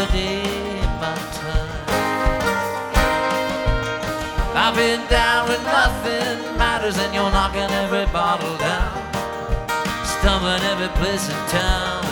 every day in my time. I've been down when nothing matters and you're knocking every bottle down, stumbling every place in town.